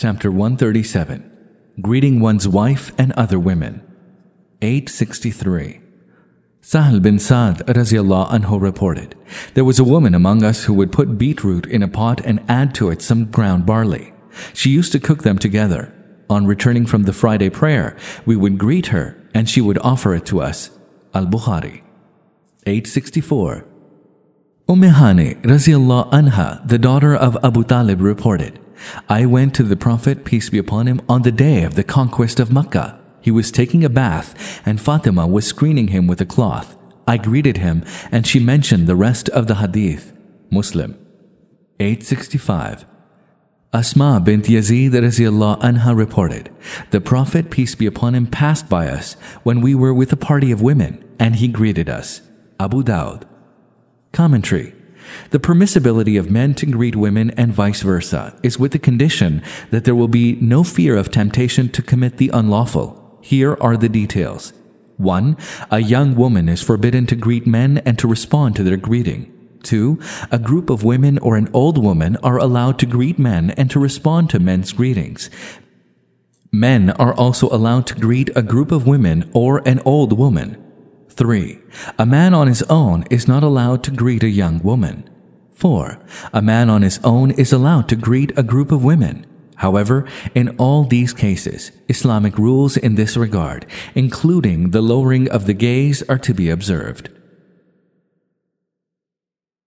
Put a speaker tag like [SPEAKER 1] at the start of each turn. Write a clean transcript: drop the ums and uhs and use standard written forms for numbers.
[SPEAKER 1] Chapter 137. Greeting one's wife and other women. 863. Sahl bin Sa'd radiallahu anhu reported, "There was a woman among us who would put beetroot in a pot and add to it some ground barley. She used to cook them together. On returning from the Friday prayer, we would greet her and she would offer it to us." Al-Bukhari. 864. Hani radiallahu anha, the daughter of Abu Talib, reported, "I went to the Prophet, peace be upon him, on the day of the conquest of Mecca. He was taking a bath and Fatima was screening him with a cloth. I greeted him and she mentioned the rest of the hadith." Muslim. 865. Asma bint Yazid radiallahu anha reported, "The Prophet, peace be upon him, passed by us when we were with a party of women and he greeted us." Abu Dawud. Commentary. The permissibility of men to greet women and vice versa is with the condition that there will be no fear of temptation to commit the unlawful. Here are the details. 1. A young woman is forbidden to greet men and to respond to their greeting. 2. A group of women or an old woman are allowed to greet men and to respond to men's greetings. Men are also allowed to greet a group of women or an old woman. 3. A man on his own is not allowed to greet a young woman. 4. A man on his own is allowed to greet a group of women. However, in all these cases, Islamic rules in this regard, including the lowering of the gaze, are to be observed.